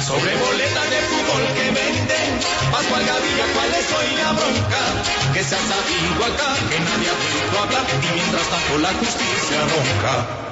Sobre boletas de fútbol que venden, Pascual Gaviria, ¿cuál es hoy la bronca? Que se ha sabido acá, que nadie ha visto hablar, y mientras tanto la justicia ronca.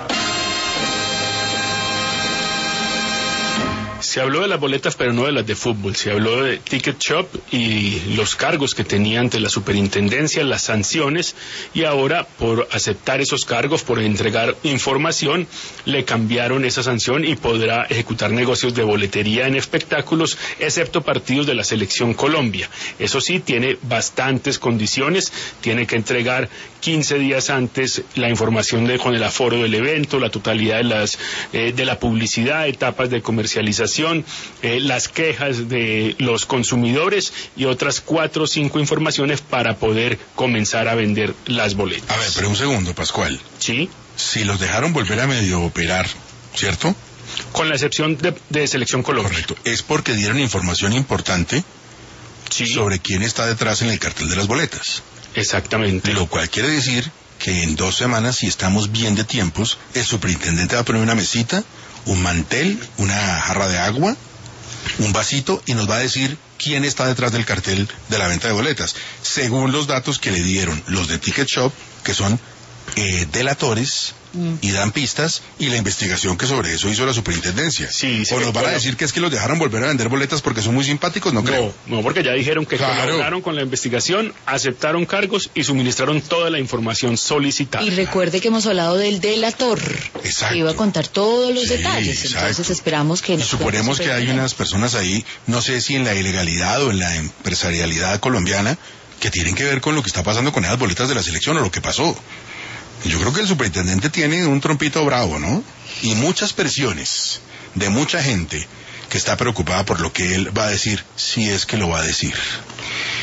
Se habló de las boletas, pero no de las de fútbol. Se habló de Ticket Shop y los cargos que tenía ante la superintendencia, las sanciones, y ahora por aceptar esos cargos, por entregar información, le cambiaron esa sanción y podrá ejecutar negocios de boletería en espectáculos, excepto partidos de la Selección Colombia. Eso sí, tiene bastantes condiciones. Tiene que entregar 15 días antes la información con el aforo del evento, la totalidad de la publicidad, etapas de comercialización, las quejas de los consumidores y otras 4 o 5 informaciones para poder comenzar a vender las boletas. A ver, pero un segundo, Pascual. Sí. Si los dejaron volver a medio operar, ¿cierto? Con la excepción de Selección Colombia. Correcto. Es porque dieron información importante sobre quién está detrás en el cartel de las boletas. Exactamente. Lo cual quiere decir que en 2 semanas, si estamos bien de tiempos, el superintendente va a poner una mesita, un mantel, una jarra de agua, un vasito, y nos va a decir quién está detrás del cartel de la venta de boletas, según los datos que le dieron los de Ticket Shop, que son delatores y dan pistas, y la investigación que sobre eso hizo la superintendencia. Sí, o nos van a decir que es que los dejaron volver a vender boletas porque son muy simpáticos, no creo. No, porque ya dijeron que colaboraron con la investigación, aceptaron cargos y suministraron toda la información solicitada. Y recuerde que hemos hablado del delator, exacto, que iba a contar todos los detalles, exacto. Entonces esperamos que... Suponemos que hay unas personas ahí, no sé si en la ilegalidad o en la empresarialidad colombiana, que tienen que ver con lo que está pasando con esas boletas de la selección o lo que pasó. Yo creo que el superintendente tiene un trompito bravo, ¿no? Y muchas presiones de mucha gente que está preocupada por lo que él va a decir, si es que lo va a decir.